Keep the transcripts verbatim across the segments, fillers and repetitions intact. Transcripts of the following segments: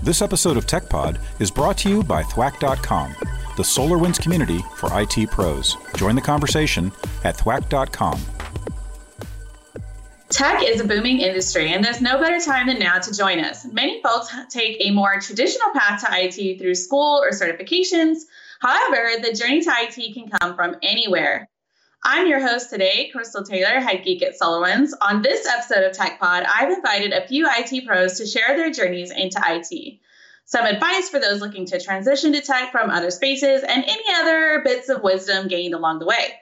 This episode of TechPod is brought to you by thwack dot com, the SolarWinds community for I T pros. Join the conversation at thwack dot com. Tech is a booming industry, and there's no better time than now to join us. Many folks take a more traditional path to I T through school or certifications. However, the journey to I T can come from anywhere. I'm your host today, Crystal Taylor, head geek at SolarWinds. On this episode of TechPod, I've invited a few I T pros to share their journeys into I T. Some advice for those looking to transition to tech from other spaces, and any other bits of wisdom gained along the way.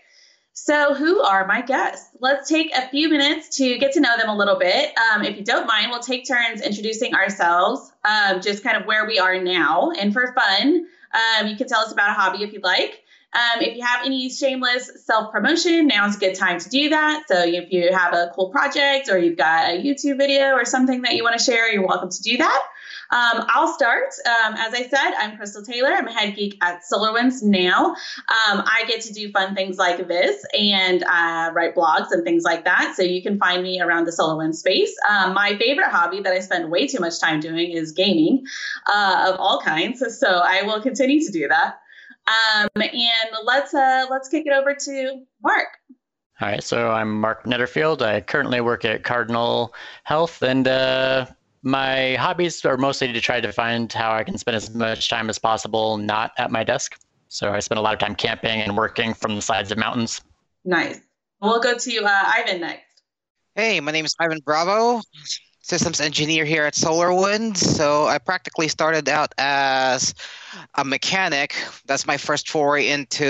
So who are my guests? Let's take a few minutes to get to know them a little bit. Um, if you don't mind, we'll take turns introducing ourselves, um, just kind of where we are now. And for fun, um, you can tell us about a hobby if you'd like. Um, if you have any shameless self-promotion, now's a good time to do that. So if you have a cool project or you've got a YouTube video or something that you want to share, you're welcome to do that. Um, I'll start. Um, as I said, I'm Crystal Taylor. I'm a head geek at SolarWinds now. Um, I get to do fun things like this and uh, write blogs and things like that. So you can find me around the SolarWinds space. Um, my favorite hobby that I spend way too much time doing is gaming uh, of all kinds. So I will continue to do that. Um, and let's uh, let's kick it over to Mark. All right, so I'm Mark Netterfield. I currently work at Cardinal Health, and uh, my hobbies are mostly to try to find how I can spend as much time as possible not at my desk. So I spend a lot of time camping and working from the sides of mountains. Nice. We'll go to uh, Ivan next. Hey, my name is Ivan Bravo, systems engineer here at SolarWinds. So I practically started out as a mechanic. That's my first foray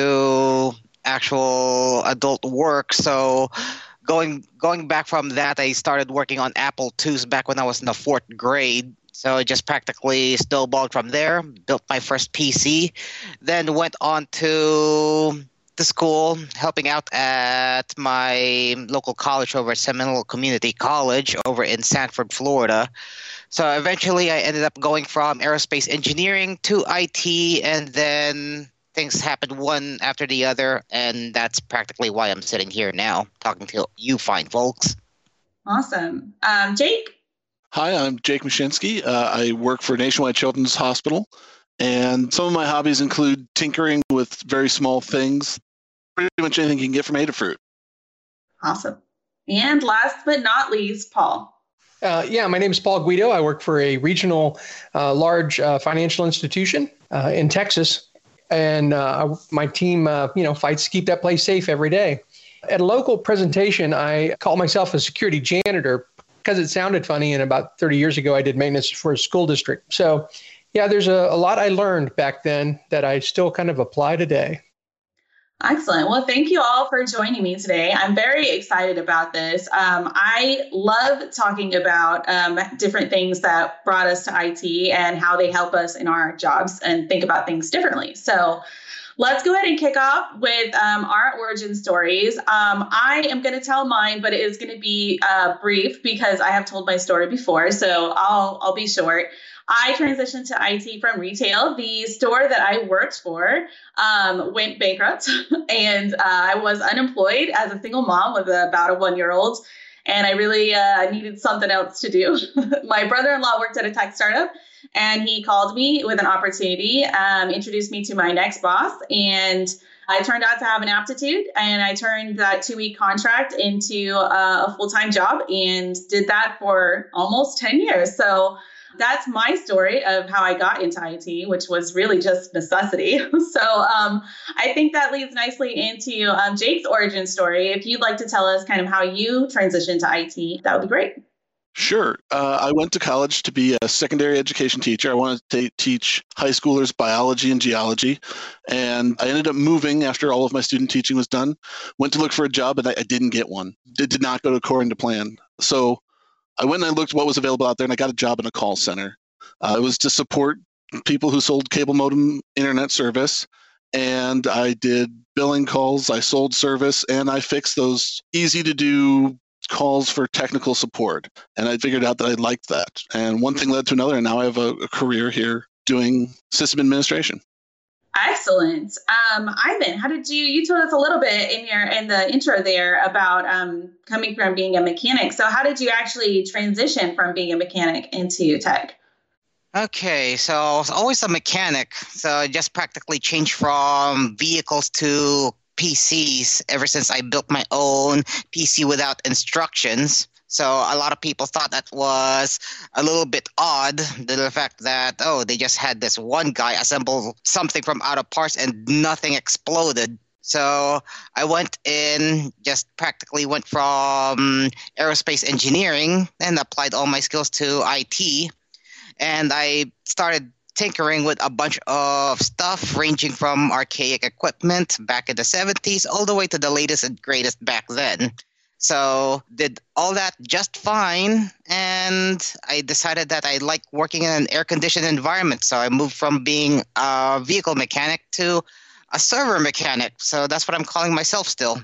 into actual adult work. So going going back from that, I started working on Apple twos back when I was in the fourth grade. So I just practically snowballed from there, built my first P C, then went on to the school, helping out at my local college over at Seminole Community College over in Sanford, Florida. So eventually I ended up going from aerospace engineering to I T, and then things happened one after the other, and that's practically why I'm sitting here now talking to you fine folks. Awesome. Um, Jake? Hi, I'm Jake Mashinsky. Uh, I work for Nationwide Children's Hospital, and some of my hobbies include tinkering with very small things, pretty much anything you can get from Adafruit. Awesome. And last but not least, Paul. Uh, yeah, my name is Paul Guido. I work for a regional uh, large uh, financial institution uh, in Texas. And uh, my team, uh, you know, fights to keep that place safe every day. At a local presentation, I call myself a security janitor because it sounded funny. And about thirty years ago, I did maintenance for a school district. So, yeah, there's a, a lot I learned back then that I still kind of apply today. Excellent. Well, thank you all for joining me today. I'm very excited about this. Um, I love talking about um, different things that brought us to I T and how they help us in our jobs and think about things differently. So let's go ahead and kick off with um, our origin stories. Um, I am going to tell mine, but it is going to be uh, brief because I have told my story before. So I'll I'll be short. I transitioned to I T from retail. The store that I worked for um, went bankrupt, and uh, I was unemployed as a single mom with about a one-year-old, and I really uh, needed something else to do. My brother-in-law worked at a tech startup, and he called me with an opportunity, um, introduced me to my next boss, and I turned out to have an aptitude, and I turned that two-week contract into uh, a full-time job and did that for almost ten years. So that's my story of how I got into I T, which was really just necessity. So um, I think that leads nicely into um, Jake's origin story. If you'd like to tell us kind of how you transitioned to I T, that would be great. Sure. Uh, I went to college to be a secondary education teacher. I wanted to teach high schoolers biology and geology. And I ended up moving after all of my student teaching was done. Went to look for a job, and I, I didn't get one. It did not go according to plan. So I went and I looked what was available out there, and I got a job in a call center. Uh, it was to support people who sold cable modem internet service, and I did billing calls, I sold service, and I fixed those easy-to-do calls for technical support. And I figured out that I liked that. And one thing led to another, and now I have a, a career here doing system administration. Excellent. Um, Ivan, how did you, you told us a little bit in your, in the intro there about um, coming from being a mechanic. So how did you actually transition from being a mechanic into tech? Okay, so I was always a mechanic, so I just practically changed from vehicles to P Cs ever since I built my own P C without instructions. So a lot of people thought that was a little bit odd, the fact that, oh, they just had this one guy assemble something from out of parts and nothing exploded. So I went in, just practically went from aerospace engineering and applied all my skills to I T. And I started tinkering with a bunch of stuff ranging from archaic equipment back in the seventies all the way to the latest and greatest back then. So did all that just fine, and I decided that I like working in an air-conditioned environment. So I moved from being a vehicle mechanic to a server mechanic. So that's what I'm calling myself still.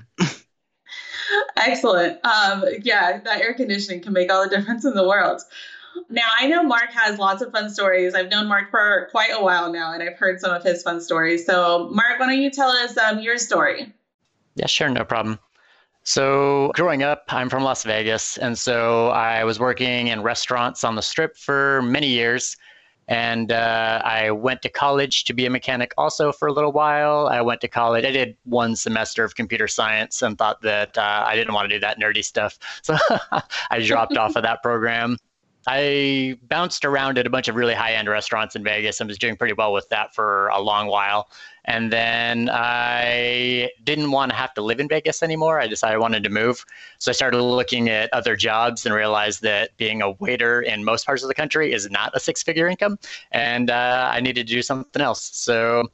Excellent. Um, yeah, that air conditioning can make all the difference in the world. Now, I know Mark has lots of fun stories. I've known Mark for quite a while now, and I've heard some of his fun stories. So, Mark, why don't you tell us um, your story? Yeah, sure, no problem. So growing up, I'm from Las Vegas, and so I was working in restaurants on the Strip for many years. And uh, I went to college to be a mechanic also for a little while. I went to college. I did one semester of computer science and thought that uh, I didn't want to do that nerdy stuff. So I dropped off of that program. I bounced around at a bunch of really high-end restaurants in Vegas and was doing pretty well with that for a long while. And then I didn't want to have to live in Vegas anymore. I decided I wanted to move. So I started looking at other jobs and realized that being a waiter in most parts of the country is not a six-figure income. And uh, I needed to do something else. So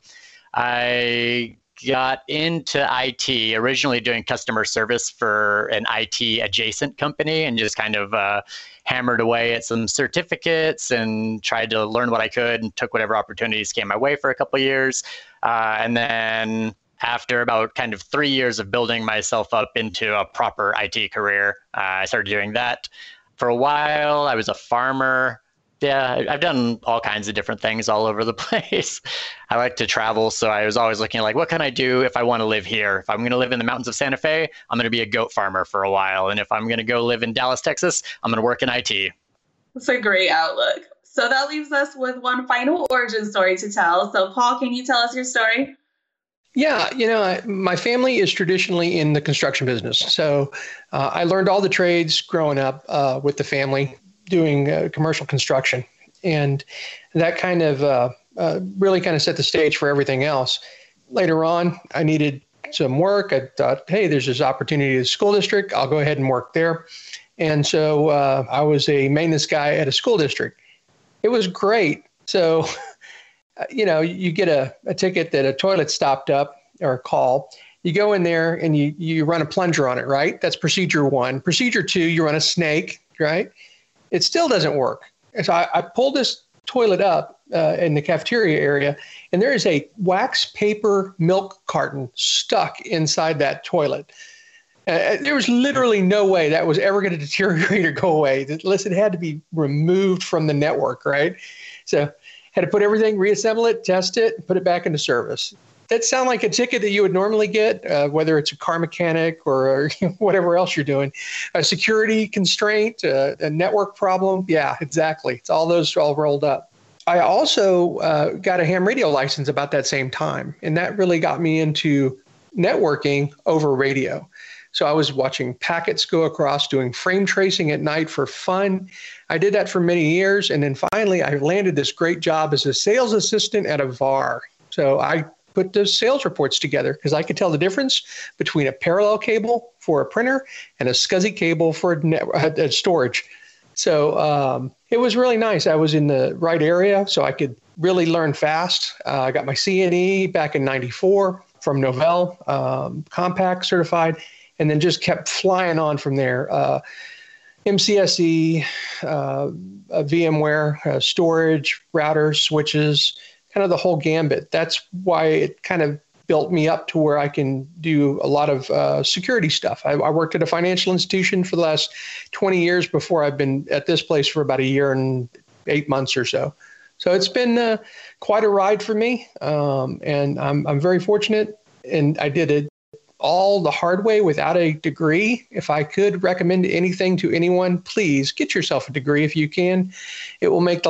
I got into I T, originally doing customer service for an I T adjacent company, and just kind of uh, hammered away at some certificates and tried to learn what I could and took whatever opportunities came my way for a couple of years. Uh, and then after about kind of three years of building myself up into a proper I T career, uh, I started doing that. For a while, I was a farmer. Yeah, I've done all kinds of different things all over the place. I like to travel, so I was always looking like, what can I do if I want to live here? If I'm going to live in the mountains of Santa Fe, I'm going to be a goat farmer for a while. And if I'm going to go live in Dallas, Texas, I'm going to work in I T. That's a great outlook. So that leaves us with one final origin story to tell. So Paul, can you tell us your story? Yeah, you know, I, my family is traditionally in the construction business. So uh, I learned all the trades growing up uh, with the family, doing uh, commercial construction. And that kind of uh, uh, really kind of set the stage for everything else. Later on, I needed some work. I thought, hey, there's this opportunity at the school district. I'll go ahead and work there. And so uh, I was a maintenance guy at a school district. It was great. So, you know, you get a, a ticket that a toilet stopped up or a call. You go in there and you, you run a plunger on it, right? That's procedure one. Procedure two, you run a snake, right? It still doesn't work. So I, I pulled this toilet up uh, in the cafeteria area, and there is a wax paper milk carton stuck inside that toilet. Uh, there was literally no way that was ever going to deteriorate or go away. Unless it had to be removed from the network, right? So had to put everything, reassemble it, test it, put it back into service. That sounds like a ticket that you would normally get, uh, whether it's a car mechanic or, or whatever else you're doing. A security constraint, uh, a network problem. Yeah, exactly. It's all those all rolled up. I also uh, got a ham radio license about that same time, and that really got me into networking over radio. So I was watching packets go across, doing frame tracing at night for fun. I did that for many years, and then finally I landed this great job as a sales assistant at a V A R. So I put those sales reports together because I could tell the difference between a parallel cable for a printer and a SCSI cable for a, net, a storage. So um, it was really nice. I was in the right area, so I could really learn fast. Uh, I got my C N E back in ninety-four from Novell, um, Compact certified, and then just kept flying on from there. Uh, M C S E, uh, VMware, uh, storage, routers, switches, kind of the whole gambit. That's why it kind of built me up to where I can do a lot of uh, security stuff. I, I worked at a financial institution for the last twenty years before I've been at this place for about a year and eight months or so. So it's been uh, quite a ride for me, um, and I'm, I'm very fortunate. And I did it all the hard way without a degree. If I could recommend anything to anyone, please get yourself a degree if you can. It will make the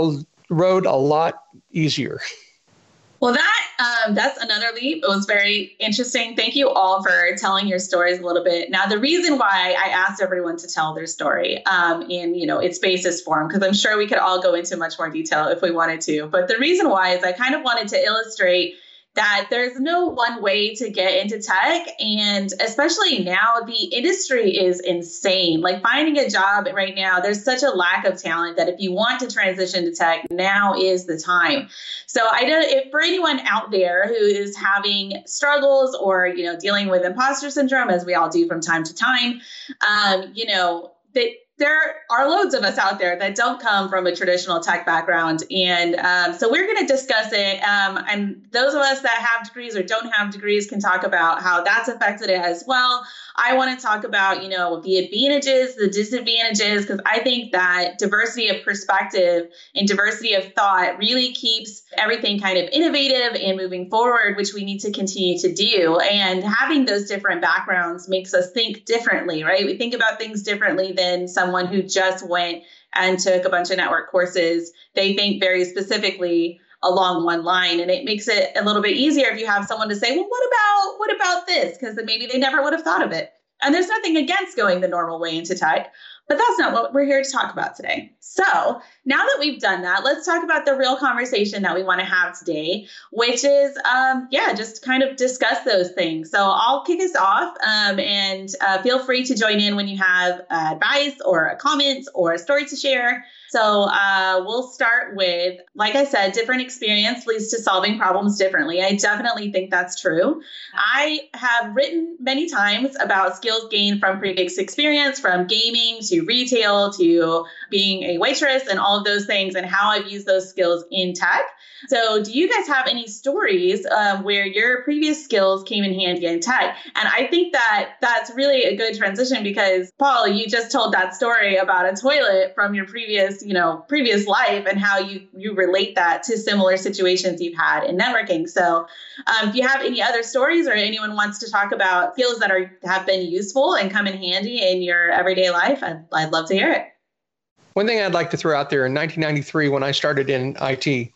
road a lot easier. Well, that um, that's another leap. It was very interesting. Thank you all for telling your stories a little bit. Now, the reason why I asked everyone to tell their story um, in, you know, its basis form, because I'm sure we could all go into much more detail if we wanted to. But the reason why is I kind of wanted to illustrate that there's no one way to get into tech. And especially now, the industry is insane. Like finding a job right now, there's such a lack of talent that if you want to transition to tech, now is the time. So I know if for anyone out there who is having struggles or, you know, dealing with imposter syndrome, as we all do from time to time, um, you know, that there are loads of us out there that don't come from a traditional tech background. And um, so we're going to discuss it. Um, and those of us that have degrees or don't have degrees can talk about how that's affected it as well. I want to talk about, you know, the advantages, the disadvantages, because I think that diversity of perspective and diversity of thought really keeps everything kind of innovative and moving forward, which we need to continue to do. And having those different backgrounds makes us think differently, right? We think about things differently than someone who just went and took a bunch of network courses. They think very specifically along one line, and it makes it a little bit easier if you have someone to say, well, what about what about this? Because then maybe they never would have thought of it. And there's nothing against going the normal way into tech, but that's not what we're here to talk about today. So now that we've done that, let's talk about the real conversation that we want to have today, which is, um, yeah, just kind of discuss those things. So I'll kick us off um, and uh, feel free to join in when you have uh, advice or a comment or a story to share. So uh, we'll start with, like I said, different experience leads to solving problems differently. I definitely think that's true. I have written many times about skills gained from previous experience, from gaming to retail to being a waitress and all of those things, and how I've used those skills in tech. So do you guys have any stories um, where your previous skills came in handy in tech? And I think that that's really a good transition because, Paul, you just told that story about a toilet from your previous, you know, previous life and how you, you relate that to similar situations you've had in networking. So um, if you have any other stories or anyone wants to talk about skills that are have been useful and come in handy in your everyday life, I'd, I'd love to hear it. One thing I'd like to throw out there, in nineteen ninety-three, when I started in I T,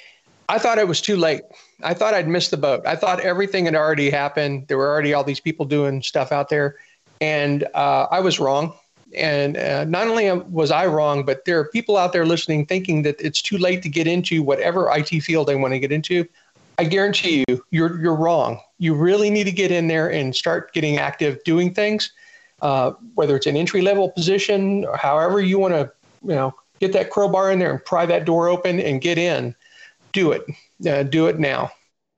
I thought it was too late. I thought I'd missed the boat. I thought everything had already happened. There were already all these people doing stuff out there. And uh, I was wrong. And uh, not only was I wrong, but there are people out there listening thinking that it's too late to get into whatever I T field they want to get into. I guarantee you, you're you're wrong. You really need to get in there and start getting active doing things, uh, whether it's an entry-level position or however you want to, you know, get that crowbar in there and pry that door open and get in. Do it. Uh, do it now.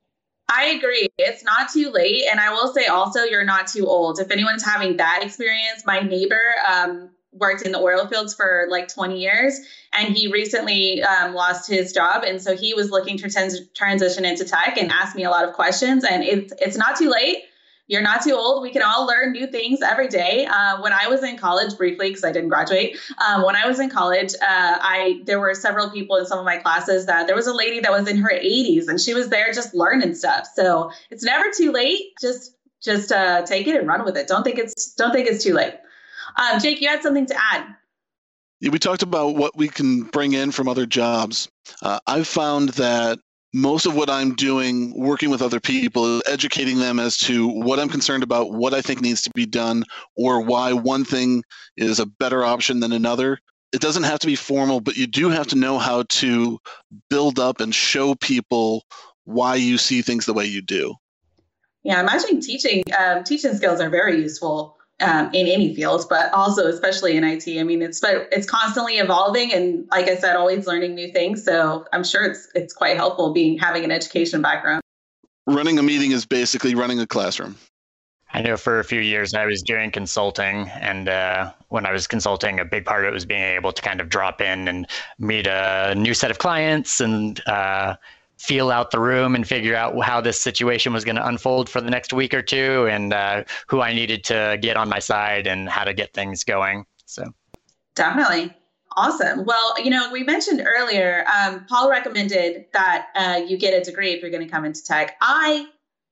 I agree. It's not too late. And I will say also, you're not too old. If anyone's having that experience, my neighbor um, worked in the oil fields for like twenty years, and he recently um, lost his job. And so he was looking to trans- transition into tech and asked me a lot of questions. And it's, it's not too late. You're not too old. We can all learn new things every day. Uh, when I was in college, briefly, because I didn't graduate, um, when I was in college, uh, I there were several people in some of my classes that there was a lady that was in her eighties, and she was there just learning stuff. So it's never too late. Just just uh, take it and run with it. Don't think it's don't think it's too late. Um, Jake, you had something to add. Yeah, we talked about what we can bring in from other jobs. Uh, I've found that most of what I'm doing, working with other people, is educating them as to what I'm concerned about, what I think needs to be done, or why one thing is a better option than another. It doesn't have to be formal, but you do have to know how to build up and show people why you see things the way you do. Yeah, I imagine teaching um, teaching skills are very useful um, in any field, but also especially in I T. I mean, it's it's constantly evolving, and like I said, always learning new things. So I'm sure it's it's quite helpful being having an education background. Running a meeting is basically running a classroom. I know for a few years I was doing consulting, and uh, when I was consulting, a big part of it was being able to kind of drop in and meet a new set of clients and uh, feel out the room and figure out how this situation was going to unfold for the next week or two, and uh, who I needed to get on my side and how to get things going. So definitely. Awesome. Well, you know, we mentioned earlier, um, Paul recommended that uh, you get a degree if you're going to come into tech. I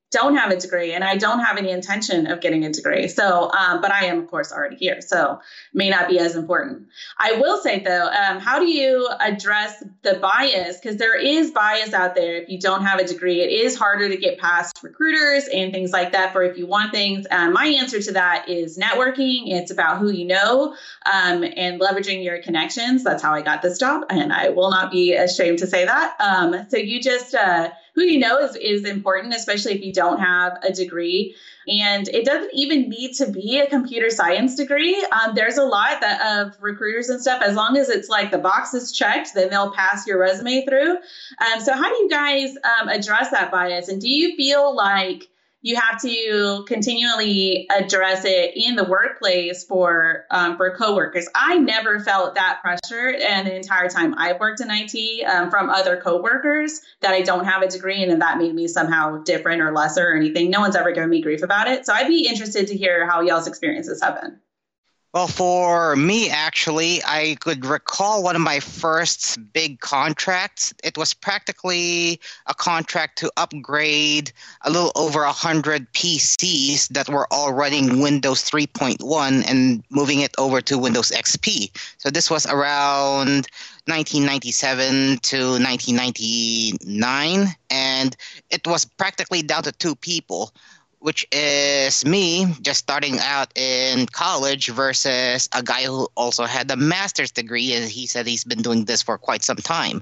don't have a degree, and I don't have any intention of getting a degree. So, um, but I am, of course, already here, so may not be as important. I will say, though, um, how do you address the bias? Because there is bias out there. If you don't have a degree, it is harder to get past recruiters and things like that for if you want things. Um, my answer to that is networking. It's about who you know um, and leveraging your connections. That's how I got this job, and I will not be ashamed to say that. Um, so you just... Uh, Who you know is, is important, especially if you don't have a degree. And it doesn't even need to be a computer science degree. Um, there's a lot that of recruiters and stuff, as long as it's like the box is checked, then they'll pass your resume through. Um, so how do you guys um, address that bias? And do you feel like you have to continually address it in the workplace for um, for coworkers? I never felt that pressure, and the entire time I've worked in I T um, from other coworkers that I don't have a degree, and then that made me somehow different or lesser or anything. No one's ever given me grief about it. So I'd be interested to hear how y'all's experiences have been. Well, for me, actually, I could recall one of my first big contracts. It was practically a contract to upgrade a little over one hundred P Cs that were all running Windows three point one and moving it over to Windows X P. So this was around nineteen ninety-seven to nineteen ninety-nine, and it was practically down to two people, which is me just starting out in college versus a guy who also had a master's degree, and he said he's been doing this for quite some time.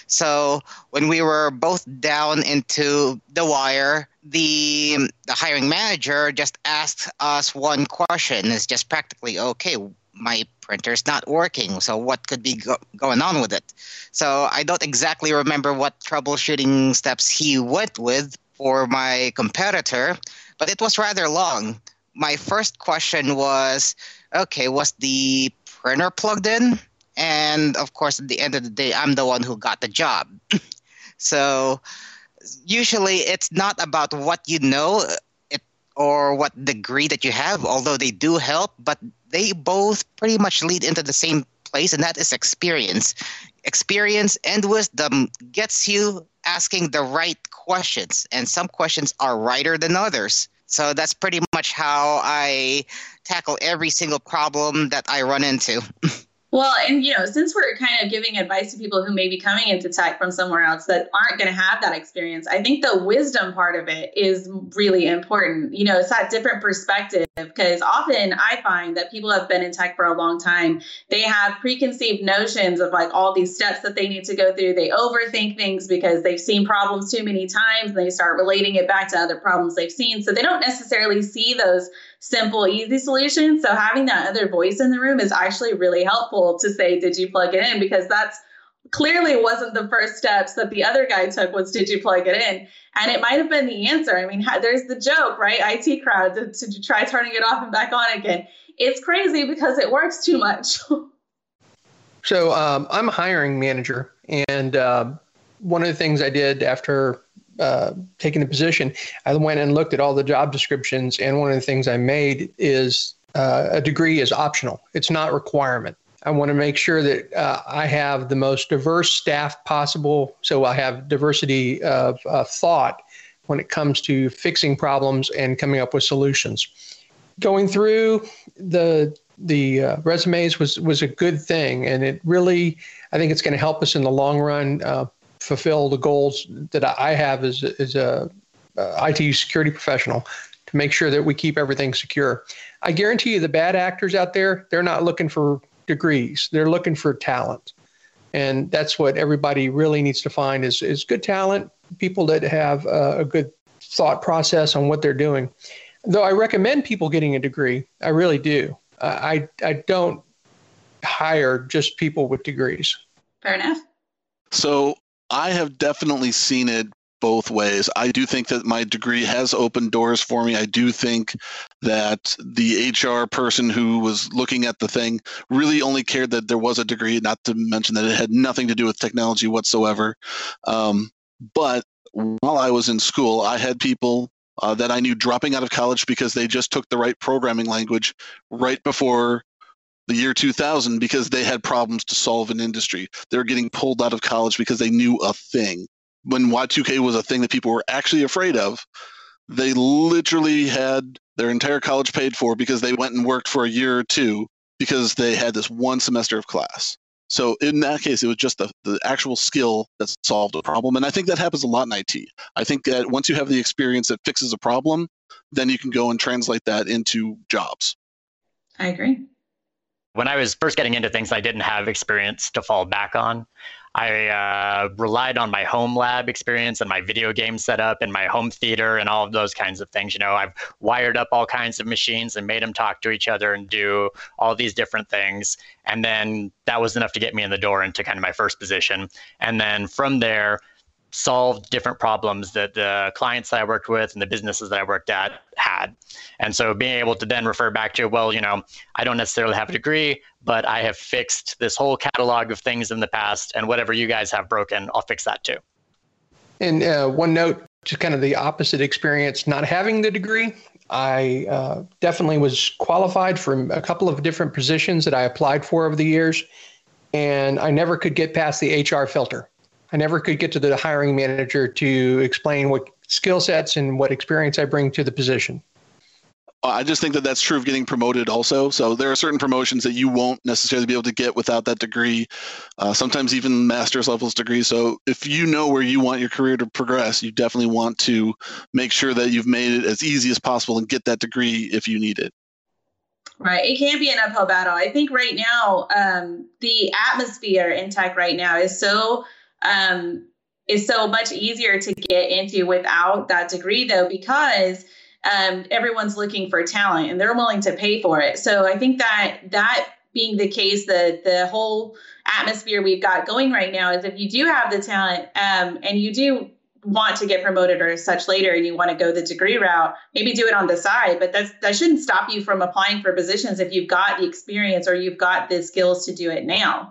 So when we were both down into the wire, the, the hiring manager just asked us one question. It's just practically, okay, my printer's not working, so what could be go- going on with it? So I don't exactly remember what troubleshooting steps he went with for my competitor, but it was rather long. My first question was, okay, was the printer plugged in? And of course, at the end of the day, I'm the one who got the job. So usually it's not about what you know it, or what degree that you have, although they do help, but they both pretty much lead into the same place, and that is experience. Experience and wisdom gets you asking the right questions, and some questions are righter than others. So that's pretty much how I tackle every single problem that I run into. Well, and, you know, since we're kind of giving advice to people who may be coming into tech from somewhere else that aren't going to have that experience, I think the wisdom part of it is really important. You know, it's that different perspective, because often I find that people have been in tech for a long time. They have preconceived notions of like all these steps that they need to go through. They overthink things because they've seen problems too many times, and they start relating it back to other problems they've seen. So they don't necessarily see those simple, easy solutions. So having that other voice in the room is actually really helpful to say, did you plug it in? Because that's clearly wasn't the first steps that the other guy took, was, did you plug it in? And it might have been the answer. I mean, there's the joke, right? I T crowd, to, to try turning it off and back on again. It's crazy because it works too much. So um, I'm a hiring manager, and uh, one of the things I did after uh, taking the position, I went and looked at all the job descriptions, and one of the things I made is uh, a degree is optional. It's not a requirement. I want to make sure that uh, I have the most diverse staff possible, so I have diversity of uh, thought when it comes to fixing problems and coming up with solutions. Going through the the uh, resumes was was a good thing, and it really, I think it's going to help us in the long run uh, fulfill the goals that I have as, as a uh, I T security professional, to make sure that we keep everything secure. I guarantee you the bad actors out there, they're not looking for degrees. They're looking for talent. And that's what everybody really needs to find is, is good talent, people that have uh, a good thought process on what they're doing. Though I recommend people getting a degree, I really do. Uh, I, I don't hire just people with degrees. Fair enough. So I have definitely seen it both ways. I do think that my degree has opened doors for me. I do think that the H R person who was looking at the thing really only cared that there was a degree, not to mention that it had nothing to do with technology whatsoever. Um, but while I was in school, I had people uh, that I knew dropping out of college because they just took the right programming language right before the year two thousand because they had problems to solve in industry. They were getting pulled out of college because they knew a thing. When Y two K was a thing that people were actually afraid of, they literally had their entire college paid for because they went and worked for a year or two because they had this one semester of class. So in that case, it was just the, the actual skill that solved a problem. And I think that happens a lot in I T. I think that once you have the experience that fixes a problem, then you can go and translate that into jobs. I agree. When I was first getting into things, I didn't have experience to fall back on. I uh, relied on my home lab experience and my video game setup and my home theater and all of those kinds of things. You know, I've wired up all kinds of machines and made them talk to each other and do all these different things. And then that was enough to get me in the door into kind of my first position. And then from there, solved different problems that the clients that I worked with and the businesses that I worked at had. And so being able to then refer back to, well, you know, I don't necessarily have a degree, but I have fixed this whole catalog of things in the past, and whatever you guys have broken, I'll fix that too. And uh, one note, to kind of the opposite experience, not having the degree, I uh, definitely was qualified for a couple of different positions that I applied for over the years, and I never could get past the H R filter. I never could get to the hiring manager to explain what skill sets and what experience I bring to the position. I just think that that's true of getting promoted also. So there are certain promotions that you won't necessarily be able to get without that degree, uh, sometimes even master's levels degrees. So if you know where you want your career to progress, you definitely want to make sure that you've made it as easy as possible and get that degree if you need it. Right. It can be an uphill battle. I think right now, um, the atmosphere in tech right now is so um, is so much easier to get into without that degree, though, because um, everyone's looking for talent and they're willing to pay for it. So I think that that being the case, the the whole atmosphere we've got going right now is if you do have the talent um, and you do want to get promoted or such later and you want to go the degree route, maybe do it on the side, but that's, that shouldn't stop you from applying for positions if you've got the experience or you've got the skills to do it now.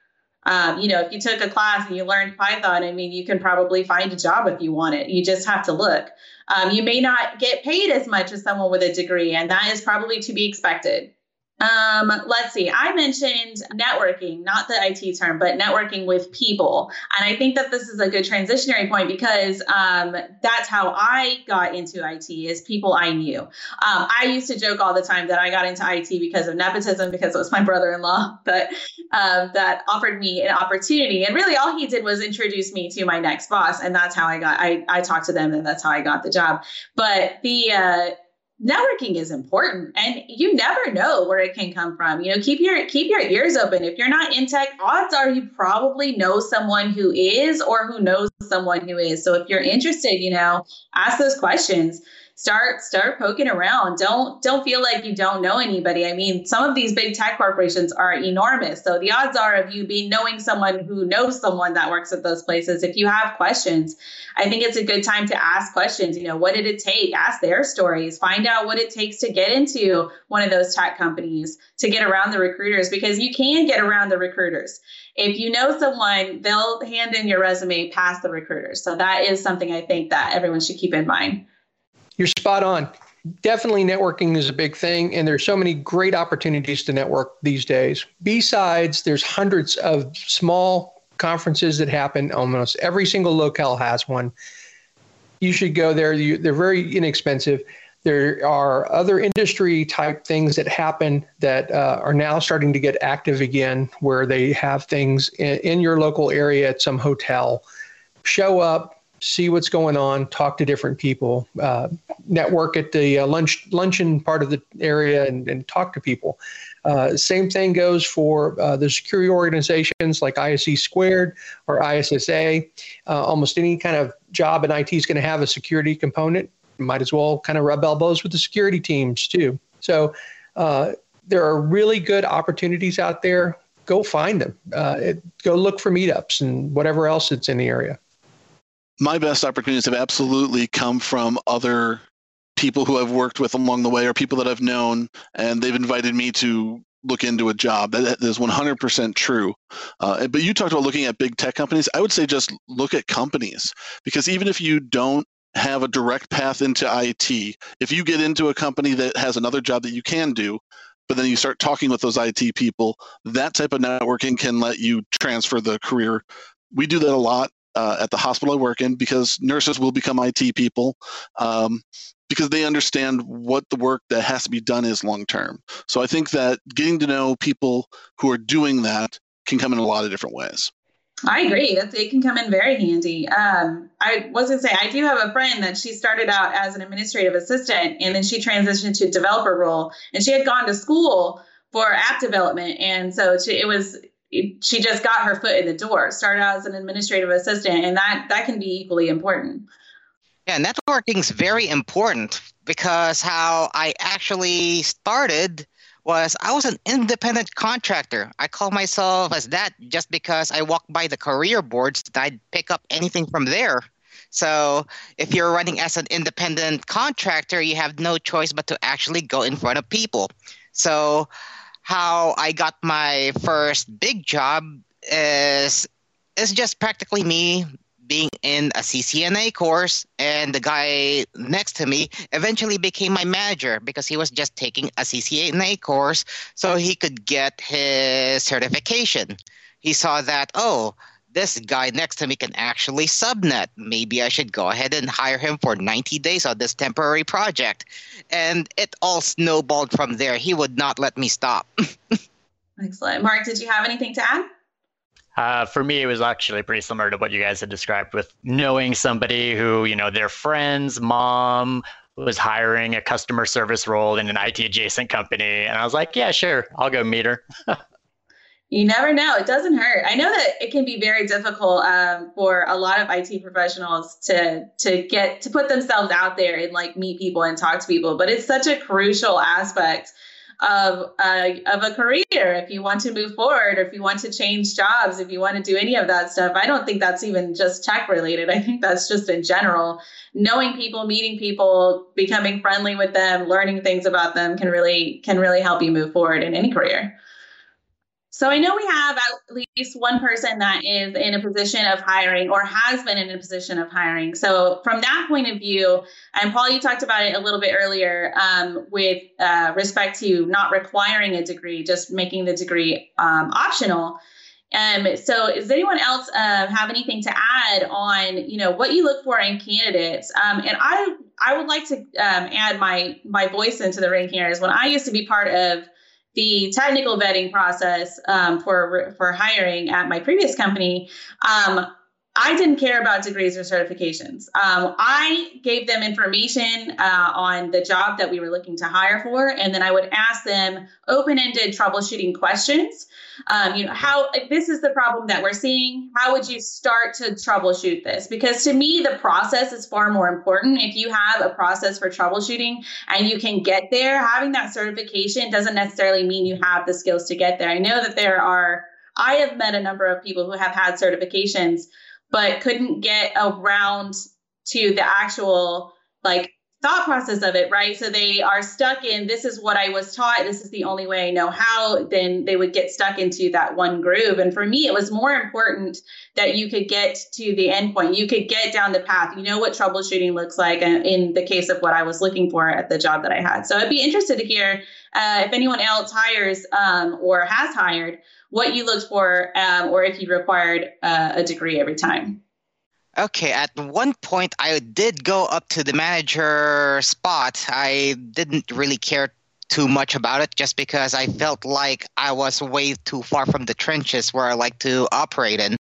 Um, you know, if you took a class and you learned Python, I mean, you can probably find a job if you want it. You just have to look. Um, you may not get paid as much as someone with a degree, and that is probably to be expected. Um, let's see. I mentioned networking, not the I T term, but networking with people. And I think that this is a good transitionary point because um, that's how I got into I T is people I knew. Um, I used to joke all the time that I got into I T because of nepotism, because it was my brother-in-law that, um, that offered me an opportunity. And really all he did was introduce me to my next boss. And that's how I got, I, I talked to them and that's how I got the job. But the, uh, networking is important and you never know where it can come from. You know, keep your keep your ears open. If you're not in tech, odds are you probably know someone who is or who knows someone who is. So if you're interested, you know, ask those questions. Start start poking around. Don't don't feel like you don't know anybody. I mean, some of these big tech corporations are enormous. So the odds are of you being knowing someone who knows someone that works at those places. If you have questions, I think it's a good time to ask questions. You know, what did it take? Ask their stories. Find out what it takes to get into one of those tech companies, to get around the recruiters, because you can get around the recruiters. If you know someone, they'll hand in your resume past the recruiters. So that is something I think that everyone should keep in mind. You're spot on. Definitely networking is a big thing, and there's so many great opportunities to network these days. Besides, there's hundreds of small conferences that happen. Almost every single locale has one. You should go there. You, they're very inexpensive. There are other industry type things that happen that uh, are now starting to get active again, where they have things in, in your local area at some hotel. Show up, see what's going on, talk to different people, uh, network at the uh, lunch luncheon part of the area and, and talk to people. Uh, same thing goes for uh, the security organizations like I S C Squared or I S S A. Uh, almost any kind of job in I T is going to have a security component. You might as well kind of rub elbows with the security teams too. So uh, there are really good opportunities out there. Go find them. Uh, it, go look for meetups and whatever else that's in the area. My best opportunities have absolutely come from other people who I've worked with along the way or people that I've known, and they've invited me to look into a job. That, that is one hundred percent true. Uh, but you talked about looking at big tech companies. I would say just look at companies, because even if you don't have a direct path into I T, if you get into a company that has another job that you can do, but then you start talking with those I T people, that type of networking can let you transfer the career. We do that a lot uh, at the hospital I work in, because nurses will become I T people, um, because they understand what the work that has to be done is long term. So I think that getting to know people who are doing that can come in a lot of different ways. I agree. It can come in very handy. Um, I was going to say, I do have a friend that she started out as an administrative assistant, and then she transitioned to a developer role, and she had gone to school for app development. And so she, it was, it, she just got her foot in the door, started out as an administrative assistant, and that, that can be equally important. Yeah, networking is very important, because how I actually started was I was an independent contractor. I call myself as that just because I walked by the career boards and I'd pick up anything from there. So if you're running as an independent contractor, you have no choice but to actually go in front of people. So how I got my first big job is, is just practically me being in a C C N A course, and the guy next to me eventually became my manager because he was just taking a C C N A course so he could get his certification. He saw that, oh, this guy next to me can actually subnet. Maybe I should go ahead and hire him for ninety days on this temporary project. And it all snowballed from there. He would not let me stop. Excellent. Mark, did you have anything to add? Uh, for me, it was actually pretty similar to what you guys had described, with knowing somebody who, you know, their friend's mom was hiring a customer service role in an I T adjacent company. And I was like, yeah, sure, I'll go meet her. You never know. It doesn't hurt. I know that it can be very difficult um, for a lot of I T professionals to to get to put themselves out there and like meet people and talk to people. But it's such a crucial aspect of uh, of a career. If you want to move forward, or if you want to change jobs, if you want to do any of that stuff, I don't think that's even just tech related. I think that's just in general. Knowing people, meeting people, becoming friendly with them, learning things about them can really can really help you move forward in any career. So I know we have at least one person that is in a position of hiring or has been in a position of hiring. So from that point of view, and Paul, you talked about it a little bit earlier um, with uh, respect to not requiring a degree, just making the degree um, optional. Um, so does anyone else uh, have anything to add on, you know, what you look for in candidates? Um, and I I would like to um, add my my voice into the ring here. Is when I used to be part of the technical vetting process um, for for hiring at my previous company, um, I didn't care about degrees or certifications. Um, I gave them information uh, on the job that we were looking to hire for, and then I would ask them open-ended troubleshooting questions. Um, you know, how this is the problem that we're seeing. How would you start to troubleshoot this? Because to me, the process is far more important. If you have a process for troubleshooting and you can get there, having that certification doesn't necessarily mean you have the skills to get there. I know that there are, I have met a number of people who have had certifications, but couldn't get around to the actual, like, thought process of it, right? So they are stuck in, this is what I was taught, this is the only way I know how, then they would get stuck into that one groove. And for me, it was more important that you could get to the end point. You could get down the path. You know what troubleshooting looks like in the case of what I was looking for at the job that I had. So I'd be interested to hear uh, if anyone else hires um, or has hired, what you looked for, um, or if you required uh, a degree every time. Okay, at one point I did go up to the manager spot. I didn't really care too much about it just because I felt like I was way too far from the trenches where I like to operate in.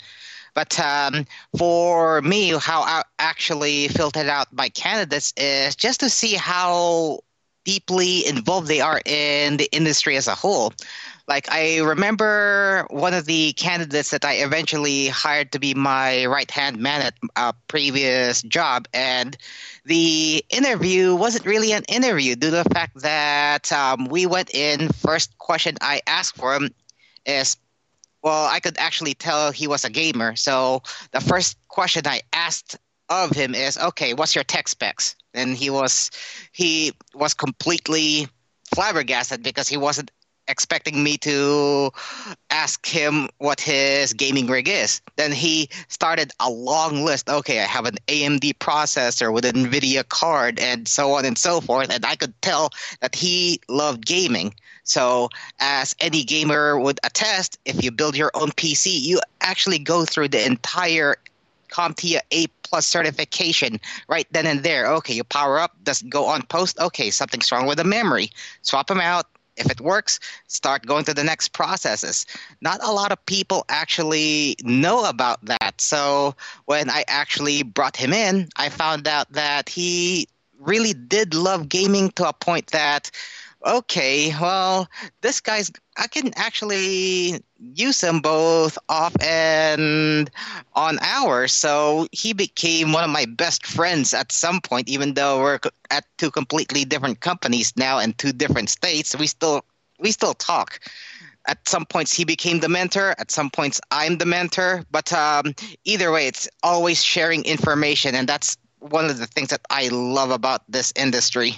But um, for me, how I actually filtered out my candidates is just to see how deeply involved they are in the industry as a whole. Like, I remember one of the candidates that I eventually hired to be my right-hand man at a previous job, and the interview wasn't really an interview due to the fact that um, we went in, first question I asked for him is, well, I could actually tell he was a gamer, so the first question I asked of him is, okay, what's your tech specs? And he was, he was completely flabbergasted because he wasn't expecting me to ask him what his gaming rig is. Then he started a long list. Okay, I have an A M D processor with an NVIDIA card and so on and so forth. And I could tell that he loved gaming. So as any gamer would attest, if you build your own P C, you actually go through the entire CompTIA A plus certification right then and there. Okay, you power up, doesn't go on post. Okay, something's wrong with the memory. Swap them out. If it works, start going to the next processes. Not a lot of people actually know about that. So when I actually brought him in, I found out that he really did love gaming to a point that, okay, well, this guy's, I can actually use him both off and on hours. So he became one of my best friends at some point, even though we're at two completely different companies now in two different states. We still, we still talk. At some points, he became the mentor. At some points, I'm the mentor. But um, either way, it's always sharing information. And that's one of the things that I love about this industry.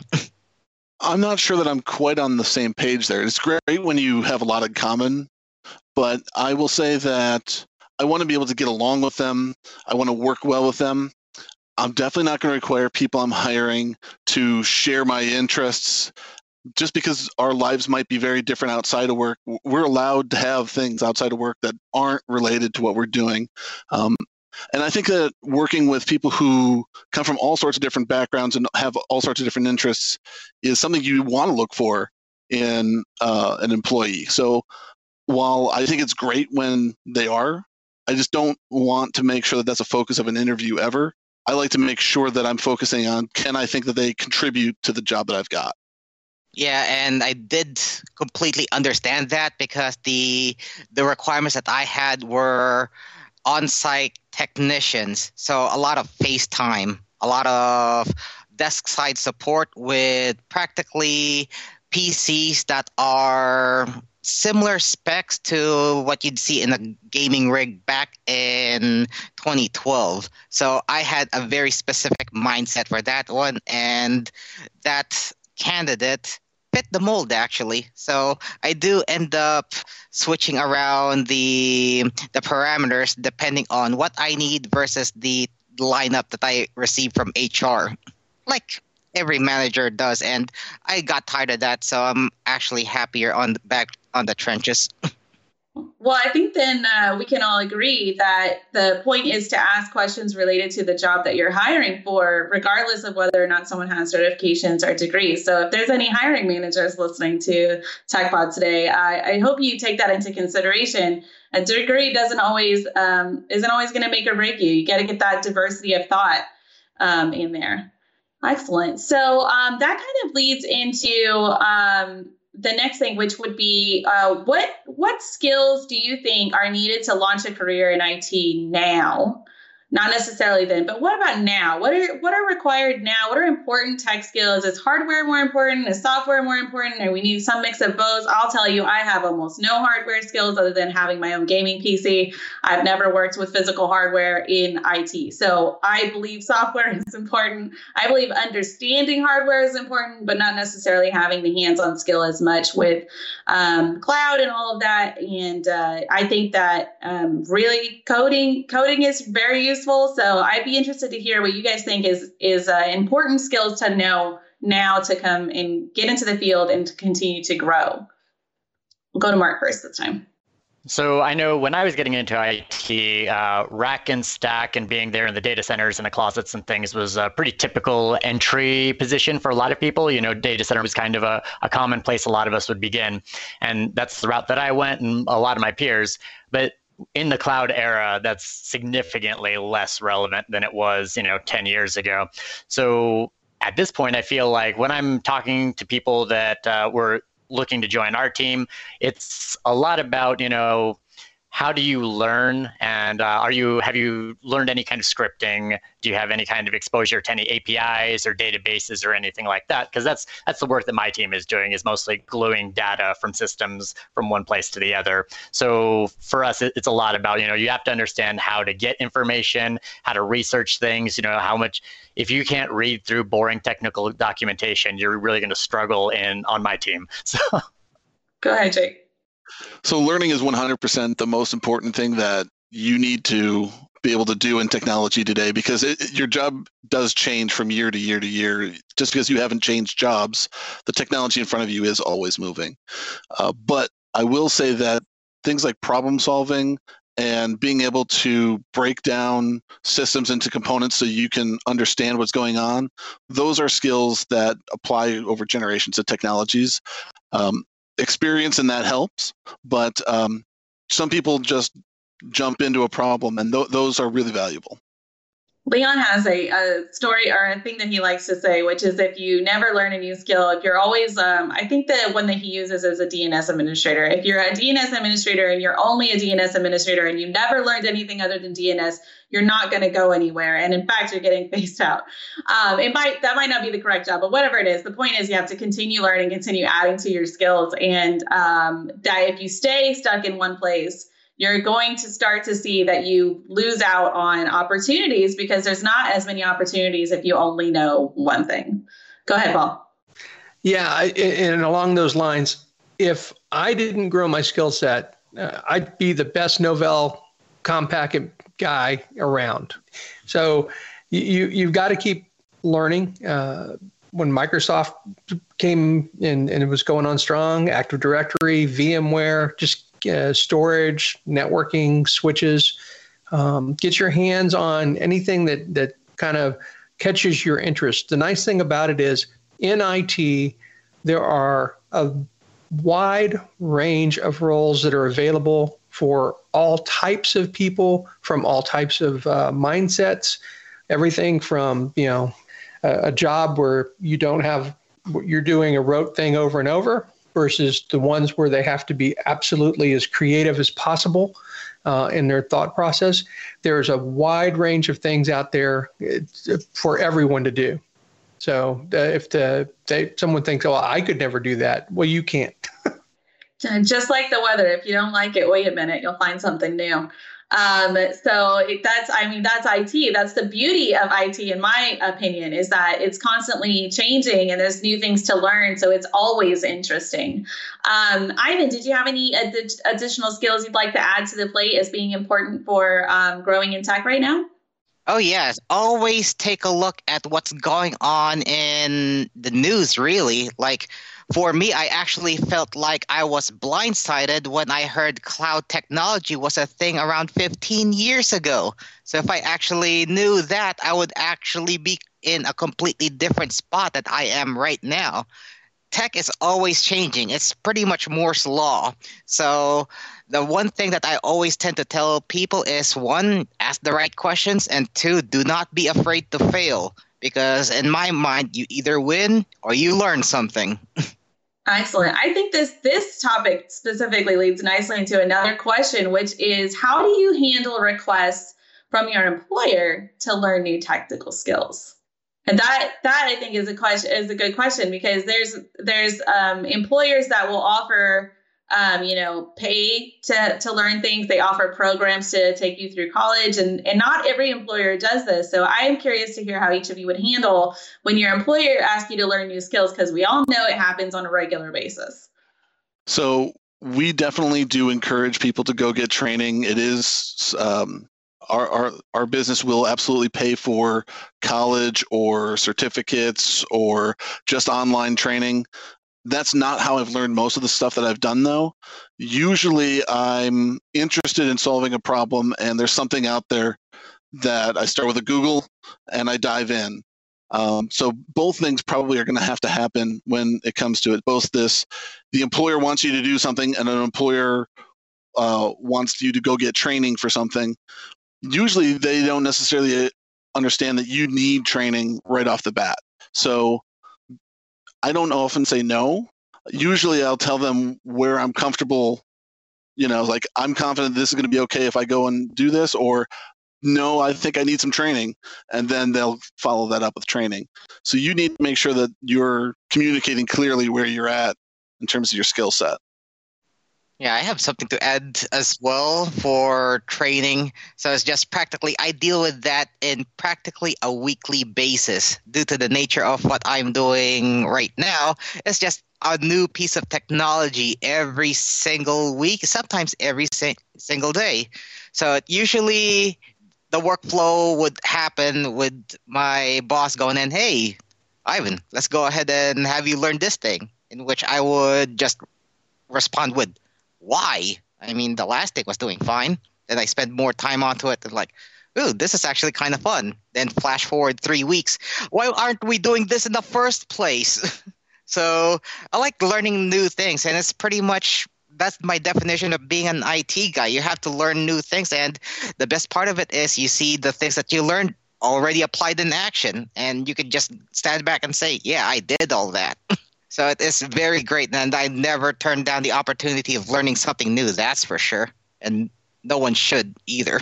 I'm not sure that I'm quite on the same page there. It's great when you have a lot in common, but I will say that I want to be able to get along with them. I want to work well with them. I'm definitely not going to require people I'm hiring to share my interests just because our lives might be very different outside of work. We're allowed to have things outside of work that aren't related to what we're doing. Um, And I think that working with people who come from all sorts of different backgrounds and have all sorts of different interests is something you want to look for in uh, an employee. So while I think it's great when they are, I just don't want to make sure that that's a focus of an interview ever. I like to make sure that I'm focusing on, can I think that they contribute to the job that I've got? Yeah, and I did completely understand that because the the requirements that I had were on-site technicians, so a lot of FaceTime, a lot of desk side support with practically P Cs that are similar specs to what you'd see in a gaming rig back in twenty twelve. So I had a very specific mindset for that one, and that candidate fit the mold actually. So I do end up switching around the the parameters depending on what I need versus the lineup that I receive from H R, like every manager does. And I got tired of that, so I'm actually happier on the back on the trenches. Well, I think then uh, we can all agree that the point is to ask questions related to the job that you're hiring for, regardless of whether or not someone has certifications or degrees. So if there's any hiring managers listening to TechPod today, I, I hope you take that into consideration. A degree doesn't always um, isn't always going to make or break you. You got to get that diversity of thought um, in there. Excellent. So um, that kind of leads into um, the next thing, which would be uh, what what skills do you think are needed to launch a career in I T now? Not necessarily then, but what about now? What are what are required now? What are important tech skills? Is hardware more important? Is software more important? Or we need some mix of both? I'll tell you, I have almost no hardware skills other than having my own gaming P C. I've never worked with physical hardware in I T. So I believe software is important. I believe understanding hardware is important, but not necessarily having the hands-on skill as much with um, cloud and all of that. And uh, I think that um, really coding coding is very useful. So I'd be interested to hear what you guys think is is uh, important skills to know now to come and get into the field and to continue to grow. We'll go to Mark first this time. So I know when I was getting into I T, uh, rack and stack and being there in the data centers and the closets and things was a pretty typical entry position for a lot of people. You know, data center was kind of a, a common place a lot of us would begin. And that's the route that I went and a lot of my peers. But in the cloud era, that's significantly less relevant than it was, you know, ten years ago. So at this point, I feel like when I'm talking to people that uh, were looking to join our team, it's a lot about, you know, how do you learn? And uh, are you have you learned any kind of scripting? Do you have any kind of exposure to any A P Is or databases or anything like that? Because that's that's the work that my team is doing, is mostly gluing data from systems from one place to the other. So for us, it, it's a lot about, you know, you have to understand how to get information, how to research things, you know, how much, if you can't read through boring technical documentation, you're really going to struggle in on my team. So go ahead, Jake. So learning is one hundred percent the most important thing that you need to be able to do in technology today, because it, your job does change from year to year to year. Just because you haven't changed jobs, the technology in front of you is always moving. Uh, but I will say that things like problem solving and being able to break down systems into components so you can understand what's going on. Those are skills that apply over generations of technologies. Um, experience in that helps, but um, some people just jump into a problem, and th- those are really valuable. Leon has a, a story or a thing that he likes to say, which is if you never learn a new skill, if you're always, um, I think the one that he uses is a D N S administrator. If you're a D N S administrator and you're only a D N S administrator and you never learned anything other than D N S, you're not going to go anywhere. And in fact, you're getting phased out. Um, it might, that might not be the correct job, but whatever it is, the point is you have to continue learning, continue adding to your skills. And um, that if you stay stuck in one place, you're going to start to see that you lose out on opportunities because there's not as many opportunities if you only know one thing. Go ahead, Paul. Yeah, and along those lines, if I didn't grow my skill set, uh, I'd be the best Novell compact guy around. So you, you've got to keep learning. Uh, when Microsoft came in and it was going on strong, Active Directory, VMware, just Uh, storage, networking, switches. Um, get your hands on anything that that kind of catches your interest. The nice thing about it is in I T, there are a wide range of roles that are available for all types of people from all types of uh, mindsets. Everything from, you know, a, a job where you don't have, you're doing a rote thing over and over, versus the ones where they have to be absolutely as creative as possible uh, in their thought process. There's a wide range of things out there for everyone to do. So uh, if the they, someone thinks, oh, I could never do that, well, you can't. Just like the weather, if you don't like it, wait a minute, you'll find something new. Um, so it, that's, I mean, that's I T. That's the beauty of I T, in my opinion, is that it's constantly changing and there's new things to learn. So it's always interesting. Um, Ivan, did you have any ad- additional skills you'd like to add to the plate as being important for um, growing in tech right now? Oh, yes. Always take a look at what's going on in the news, really. Like, for me, I actually felt like I was blindsided when I heard cloud technology was a thing around fifteen years ago. So if I actually knew that, I would actually be in a completely different spot that I am right now. Tech is always changing. It's pretty much Moore's law. So the one thing that I always tend to tell people is, one, ask the right questions, and two, do not be afraid to fail. Because in my mind, you either win or you learn something. Excellent. I think this this topic specifically leads nicely into another question, which is, how do you handle requests from your employer to learn new technical skills? And that that I think is a question is a good question, because there's there's um, employers that will offer um, you know pay to to learn things. They offer programs to take you through college, and and not every employer does this. So I am curious to hear how each of you would handle when your employer asks you to learn new skills, because we all know it happens on a regular basis. So we definitely do encourage people to go get training. It is um, our, our our business will absolutely pay for college or certificates or just online training. That's not how I've learned most of the stuff that I've done, though. Usually I'm interested in solving a problem, and there's something out there that I start with a Google and I dive in. Um, so both things probably are going to have to happen when it comes to it. Both this, the employer wants you to do something, and an employer uh, wants you to go get training for something. Usually they don't necessarily understand that you need training right off the bat. So I don't often say no. Usually I'll tell them where I'm comfortable, you know, like I'm confident this is going to be okay if I go and do this, or no, I think I need some training. And then they'll follow that up with training. So you need to make sure that you're communicating clearly where you're at in terms of your skill set. Yeah, I have something to add as well for training. So it's just practically, I deal with that in practically a weekly basis due to the nature of what I'm doing right now. It's just a new piece of technology every single week, sometimes every si- single day. So it usually the workflow would happen with my boss going in, hey, Ivan, let's go ahead and have you learn this thing, in which I would just respond with, why? I mean, the last thing was doing fine. and I spend more time onto it, and like, ooh, this is actually kind of fun. Then flash forward three weeks. Why aren't we doing this in the first place? So I like learning new things, and it's pretty much, that's my definition of being an I T guy. You have to learn new things, and the best part of it is you see the things that you learned already applied in action, and you can just stand back and say, yeah, I did all that. So it is very great, and I never turned down the opportunity of learning something new, that's for sure. And no one should either.